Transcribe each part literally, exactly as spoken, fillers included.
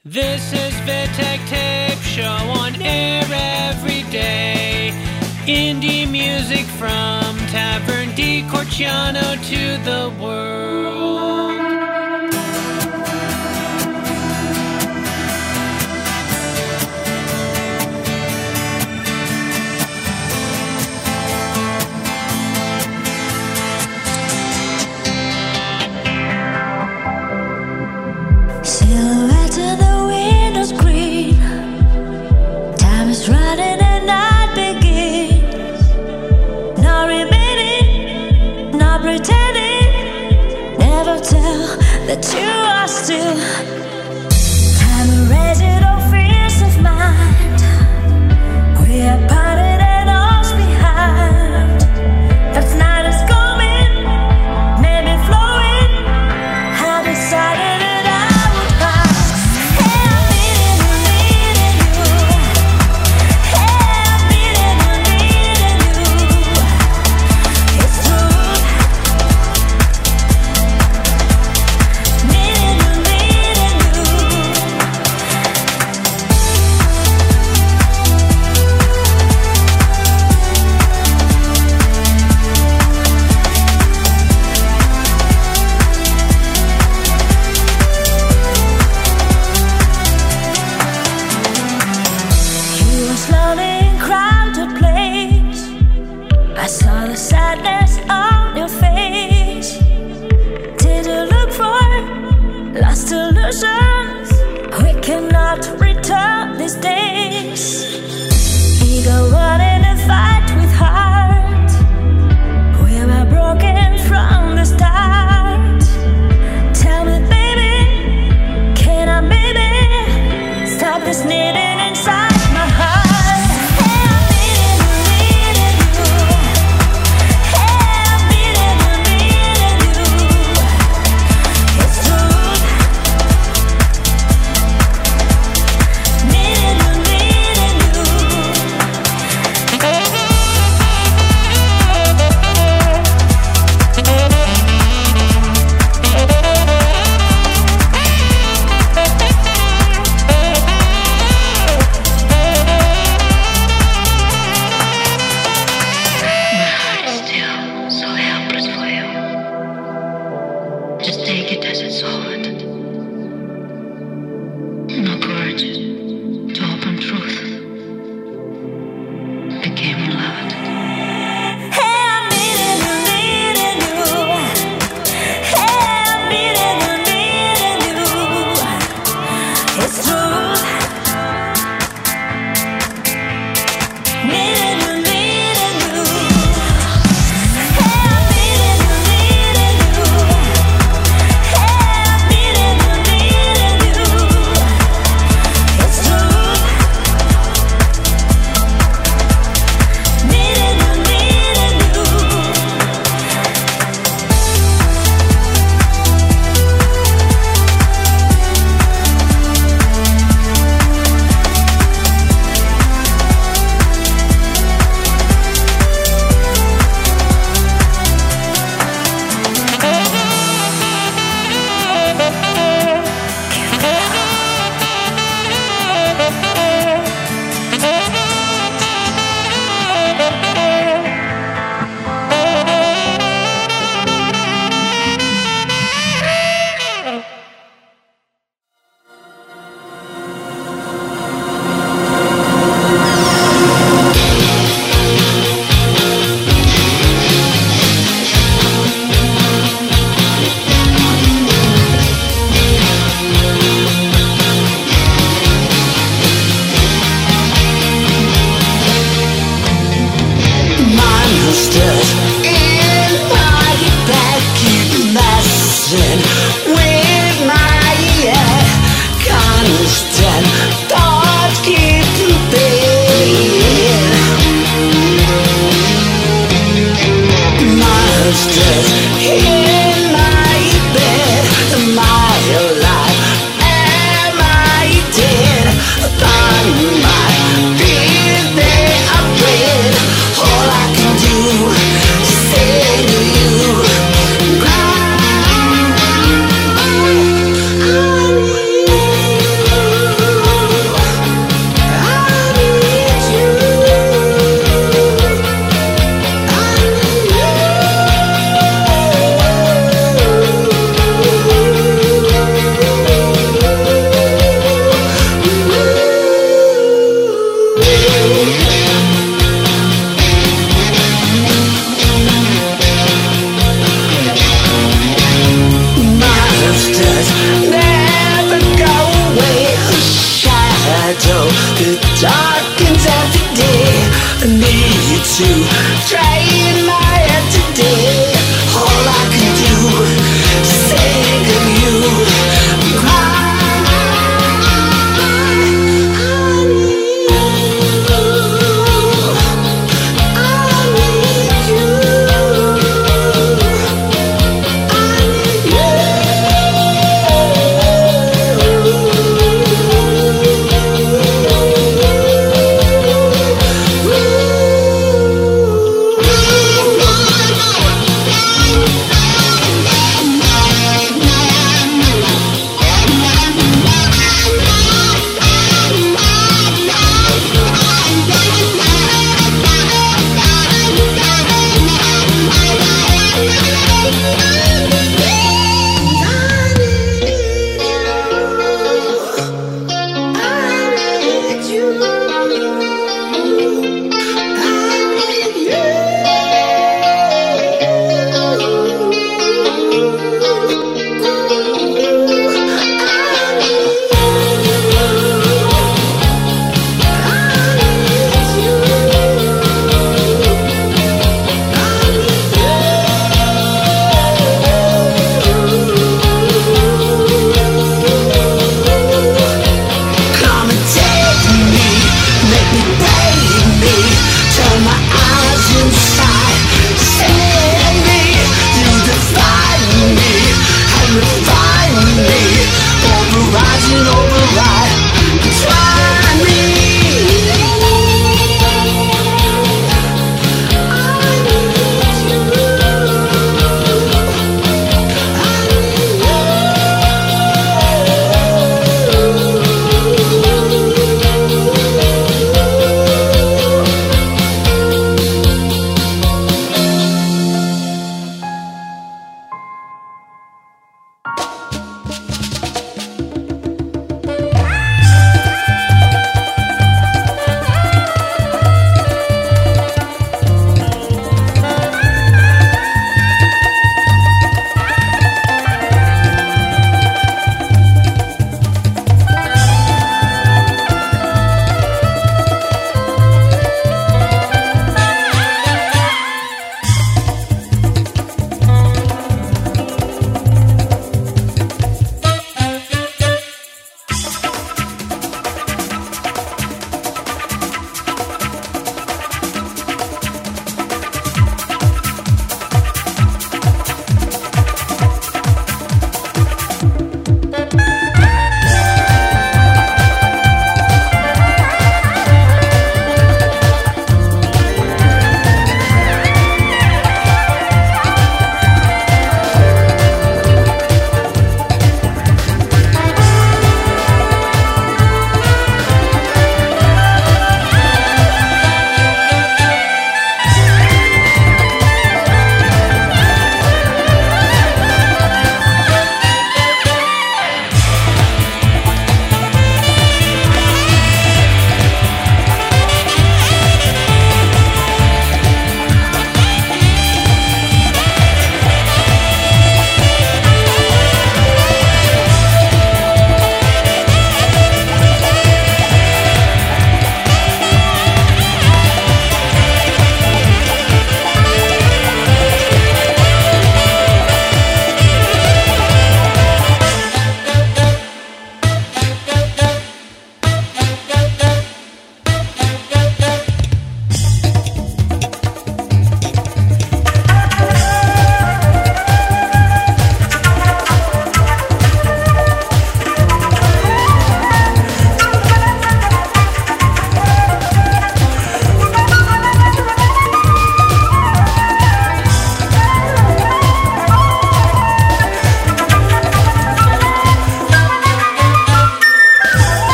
This is Vitek Tape Show on air every day. Indie music from Tavern di Corciano to the world. Silhouette in the window screen. Time is running and night begins. No remaining, no pretending. Never tell that you are still. Time erasing all fears of mind. We are parted and all's behind. That night is coming, maybe flowing. I decided. I saw the sadness on your face. Did you look for lost illusions? We cannot return these days. Ego running a fight with heart. We were broken from the start. Tell me, baby, can I maybe stop this needing inside my heart?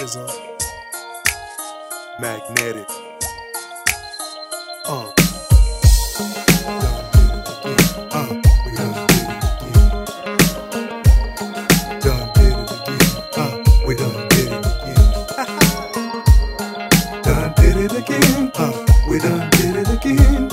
Rhythm, Magnetic. Uh. Done did it again. Uh, we done did it again. Done did it again. Uh, we done did it again.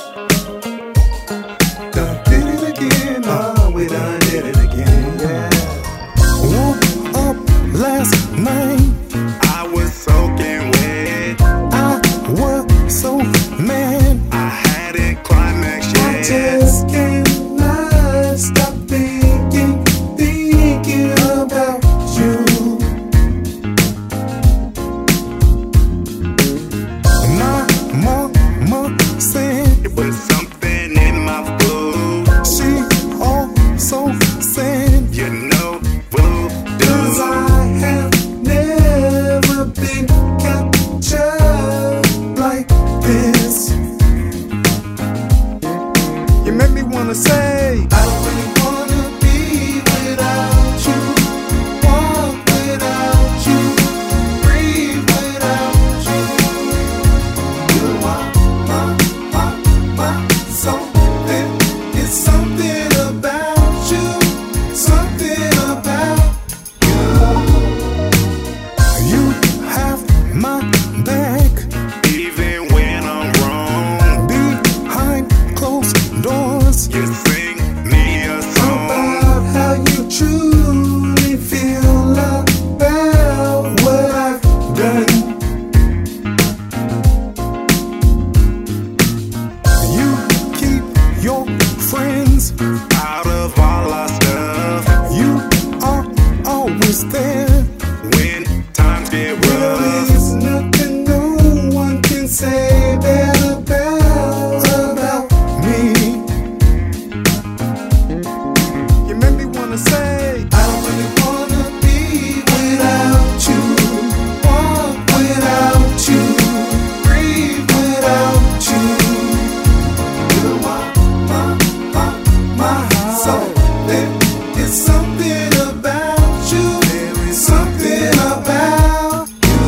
Done did it again. Uh, we done did it again. Yeah. Woke up last night. I was soaking wet. I was so mad. I hadn't climaxed yet. I just cannot stop thinking, thinking about you. My mama said It was something in my food. she also said, You know, voodoo. 'cause I have never been captured like this. You make me wanna say, I don't really wanna be without you, walk without you, breathe without you. You are my, my, my something. It's something about you, something about you. You have my back Even when I'm wrong, behind closed doors. you sing me a song. About how you truly feel about what I've done. You keep your friends. Out of all our stuff, You are always there. when times get There rough, is nothing no one can say bad about, about me. You make me wanna say, I don't really wanna be without you, walk without you, breathe without you. You are my, my, my soul. There is something about you. There is something about you.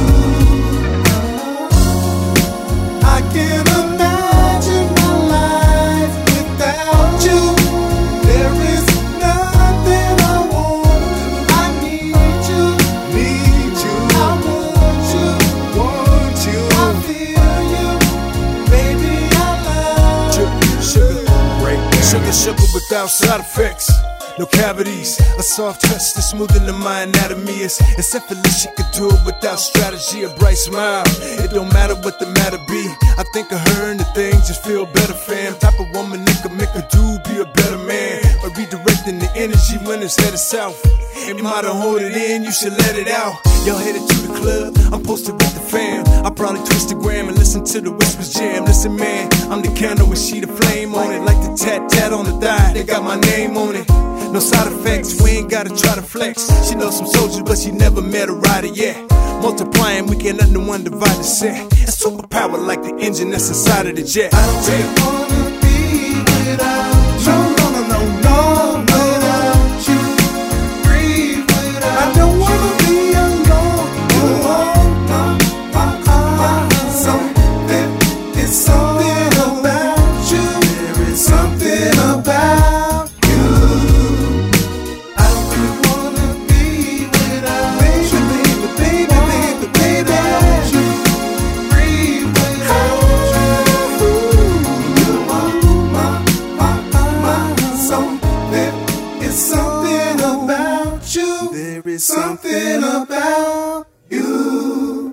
I can't imagine my life without you. There is nothing I want. I need you, need you. I want you, want you. I feel you, baby. I love you. Sugar, sugar, sugar without side effects. No cavities, a soft touch that's smoother than my anatomy is. It's effortless, she could do it without strategy. A bright smile, it don't matter what the matter be. I think of her and the things just feel better, fam. Type of woman that could make a dude be a better man. By redirecting the energy when it's headed south. It might have hold it in, you should let it out. Y'all headed to the club, I'm posted with the fam. I probably twist the gram and listen to the whispers jam. Listen, man, I'm the candle with sheet of flame on it. Like the tat tat on the thigh, they got my name on it. No side effects, we ain't gotta try to flex. She knows some soldiers, but she never met a rider yet. Multiplying, we can't let no one divide the set. A superpower like the engine that's inside of the jet. I don't really wanna be without you. No, no, no, no, no, without you. Breathe without I don't wanna be alone. You are my, my, my something. It's something about you. There is something about you. I don't really wanna be without you. Baby, baby, baby, baby, baby. You breathe without you. You are my, my, my something. It's something about you. There is something about you.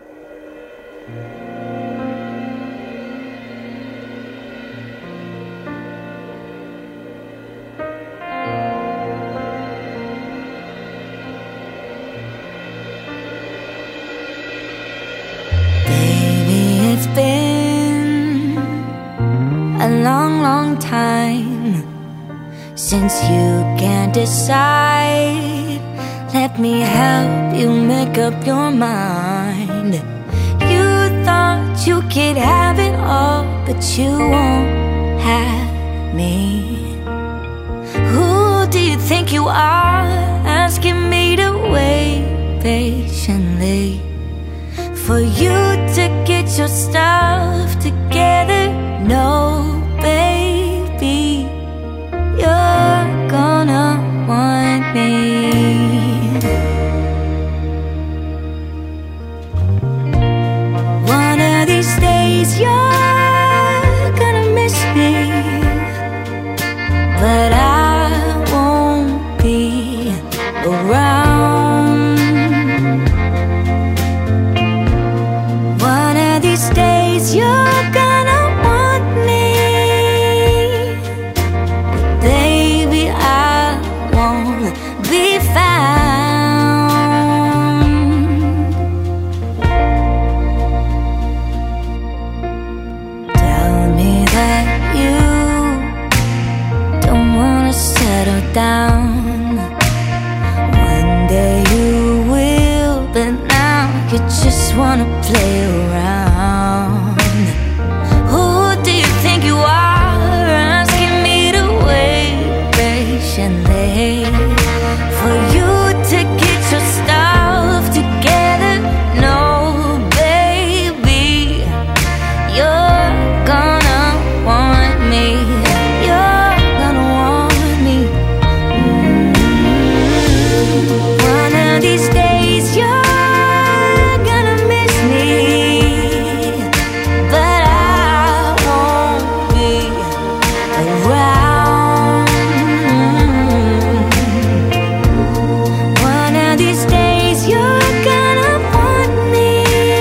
Baby, it's been a long, long time since you can't decide. Let me help you make up your mind. You thought you could have it all, but you won't have me. Who do you think you are, asking me to wait patiently? for you to get your stuff together. No, baby, you're gonna want me. One of these days you're gonna miss me, but I won't be around. One of these days you're gonna want me, but baby I won't be found. Tell me that you don't wanna settle down. One day you will, but now you just wanna play around. Who do you think you are, asking me to wait patiently for you to get your stuff together? No, baby, you're gonna want me. You're gonna want me. Mm-hmm. One of these days you're gonna miss me, but I won't be around. One of these days you're gonna want me,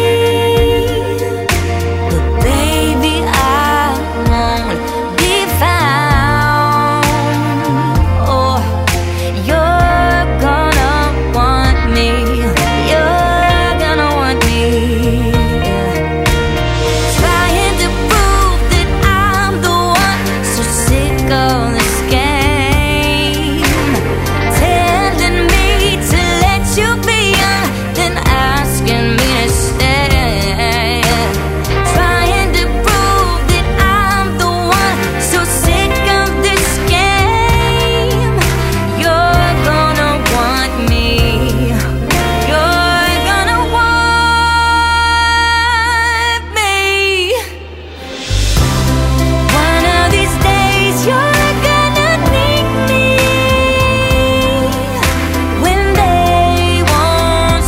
but baby I won't be found. Oh, you're gonna want me. You're gonna want me. Trying to prove that I'm the one, so sick of this game. Telling me to let you be young, then asking me to stay. Trying to prove that I'm the one, so sick of this game. You're gonna want me. You're gonna want me. One of these days you're gonna need me, when they won't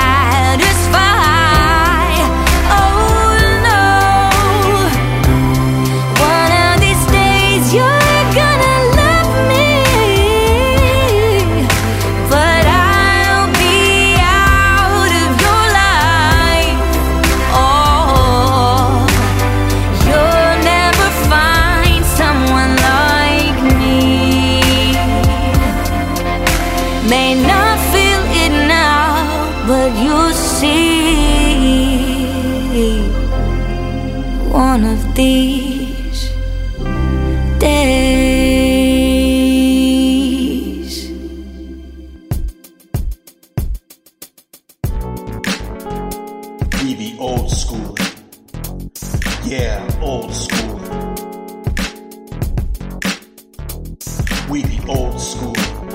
satisfy. Oh no. One of these days you're gonna love me, but I'll be out of your life. Oh, you'll never find someone like me. May not feel it now, but you'll see one of these days. We be old school. Yeah, old school. We be old school.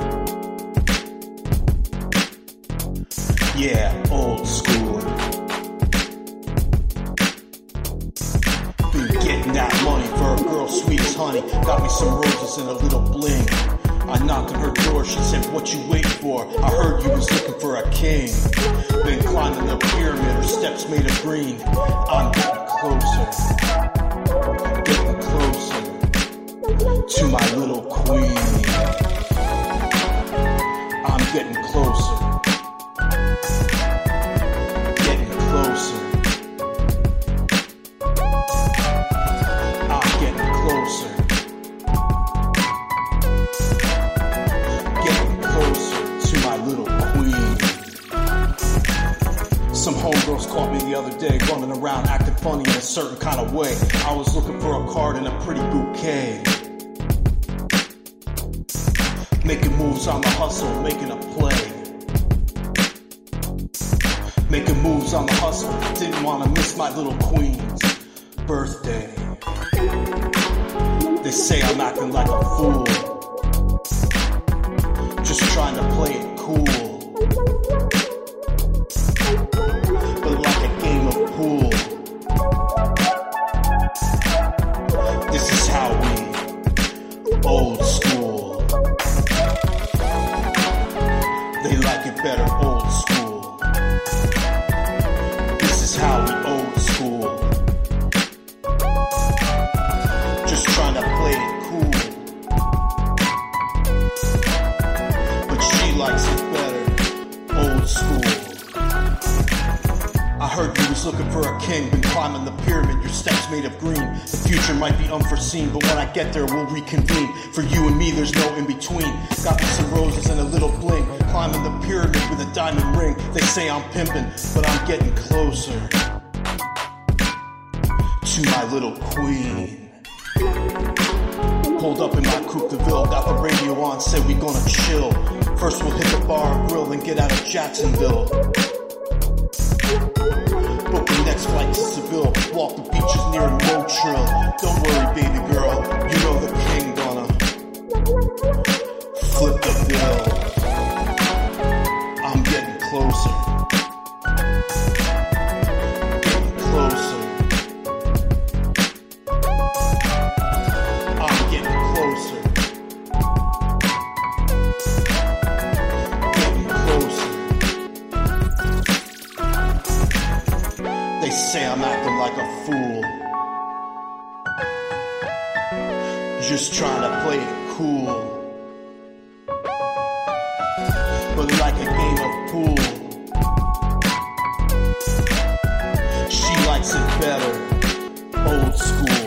Yeah, old school. Been getting that money for a girl sweet as honey. Got me some roses and a little bling. I knocked on her door, she said, what you waiting for? I heard you was looking for a king. Been climbing the pyramid, her steps made of green. I'm getting closer, getting closer to my little queen. I'm getting closer, getting closer. I'm getting closer, getting closer to my little queen. Some homegirls caught me the other day, running around acting funny in a certain kind of way. I was looking for a card and a pretty bouquet. Making moves on the hustle, making a play. Making moves on the hustle, didn't want to miss my little queen's birthday. They say I'm acting like a fool, just trying to play it cool. But like a game how we old school. Just trying to play it cool. But she likes it better, old school. I heard you was looking for a king, been climbing the pyramid, your steps made of green. The future might be unforeseen, but when I get there we'll reconvene. For you and me there's no in between. Got me some roses and a little bling, climbing the pyramid with a diamond ring. They say I'm pimping, but I'm getting closer to my little queen. Pulled up in my Coupe de Ville, got the radio on, said we gonna chill. First we'll hit the bar and grill, then get out of Jacksonville. Book the next flight to Seville, walk the beaches near Motril. Don't worry, baby girl, you know the king gonna flip the bill. I'm getting closer, getting closer. I'm getting closer, getting closer. They say I'm acting like a fool, just trying to play it cool. But like a game of pool, she likes it better, old school.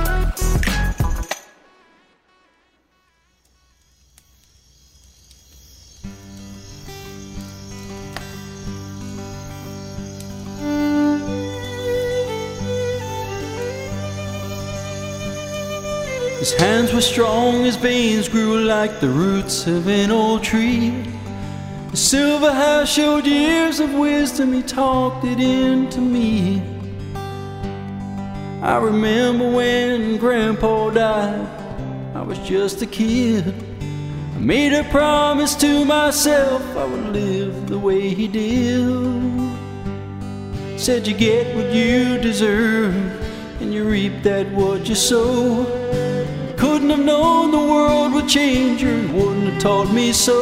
His hands were strong, his veins grew like the roots of an old tree. His silver hair showed years of wisdom, he talked it into me. I remember when Grandpa died, I was just a kid. I made a promise to myself I would live the way he did. Said you get what you deserve, and you reap that what you sow. Couldn't have known the world would change you, wouldn't have taught me so.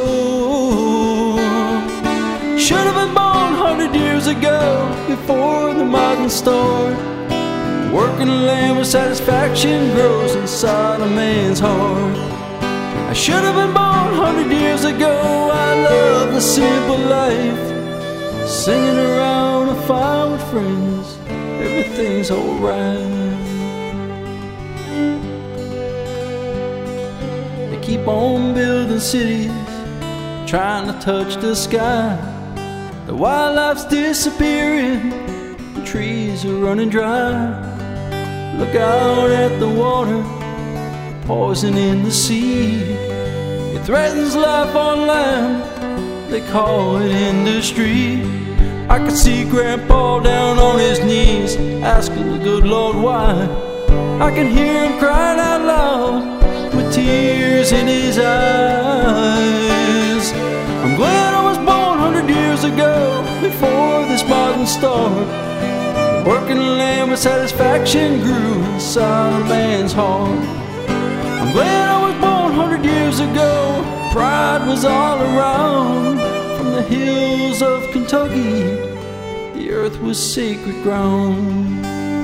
Should have been born hundred years ago, before the modern start. Working the land where satisfaction grows inside a man's heart. I should have been born hundred years ago. I love the simple life, singing around a fire with friends. Everything's alright. Keep on building cities, trying to touch the sky. The wildlife's disappearing, the trees are running dry. Look out at the water, poison in the sea. It threatens life on land, they call it industry. I could see Grandpa down on his knees, asking the good Lord why. I can hear him crying out loud, with tears in his eyes. I'm glad I was born hundred years ago, before this modern start. Working the land where satisfaction grew inside a man's heart. I'm glad I was born hundred years ago. Pride was all around. From the hills of Kentucky, the earth was sacred ground.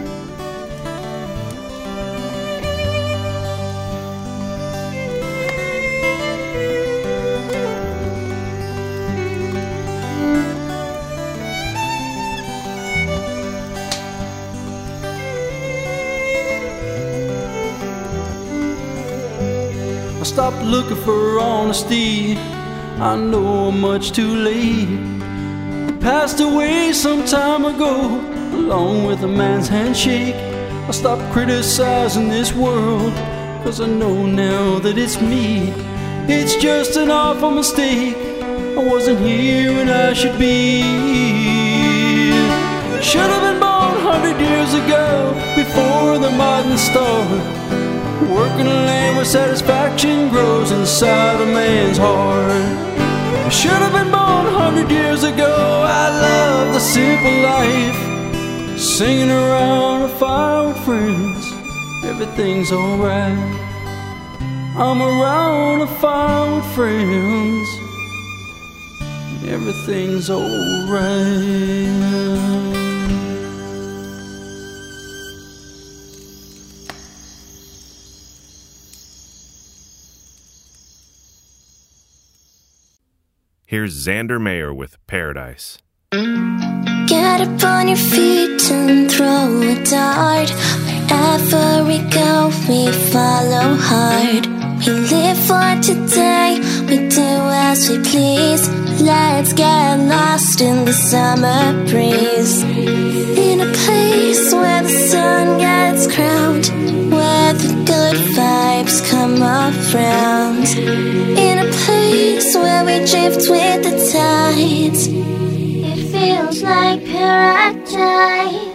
Stopped looking for honesty, I know I'm much too late. It passed away some time ago, along with a man's handshake. I stopped criticizing this world, cause I know now that it's me. It's just an awful mistake, I wasn't here when I should be. Should have been born hundred years ago, before the modern start. Working the land where satisfaction grows inside a man's heart. I should have been born a hundred years ago. I love the simple life, singing around a fire with friends. Everything's alright. I'm around a fire with friends. Everything's alright. Here's Xander Mayer with Paradise. Get up on your feet and throw a dart. Wherever we go, we follow hard. We live for today, we do as we please. Let's get lost in the summer breeze. In a place where the sun gets crowned, where the good vibes come around. In a place where we drift with the tides. It feels like paradise.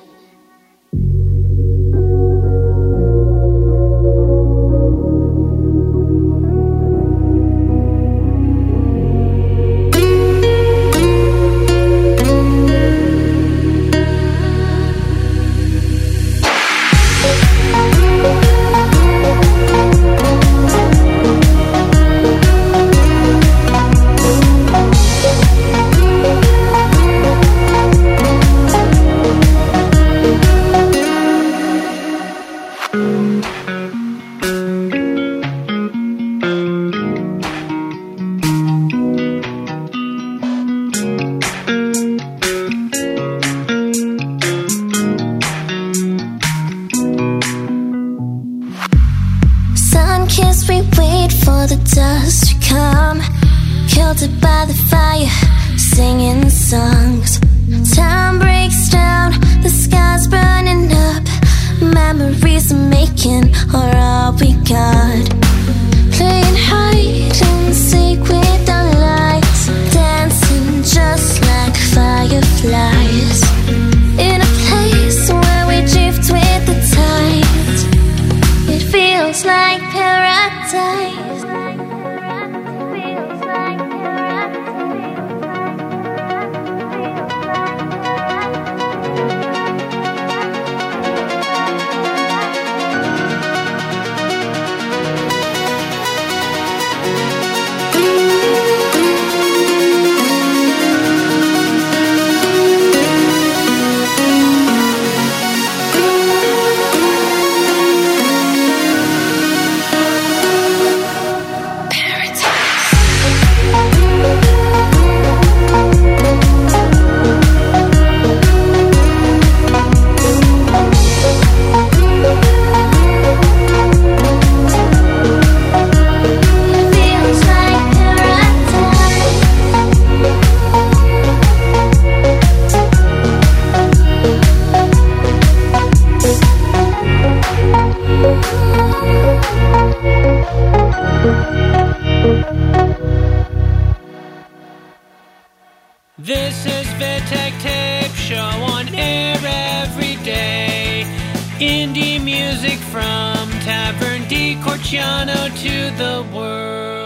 This is Vittek Tape Show on air every day. Indie music from Tavern di Corciano to the world.